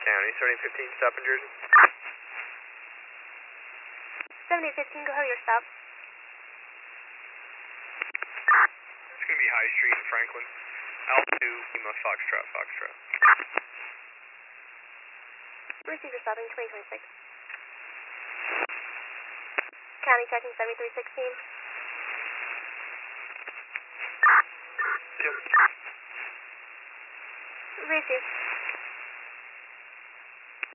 County, starting 15, stop in Jersey. 7015, go ahead with your stop. It's going to be High Street in Franklin. Alpha 2, Lima, Foxtrot, Foxtrot. Receive your stopping 2026. County checking 7316. Yep. Receive.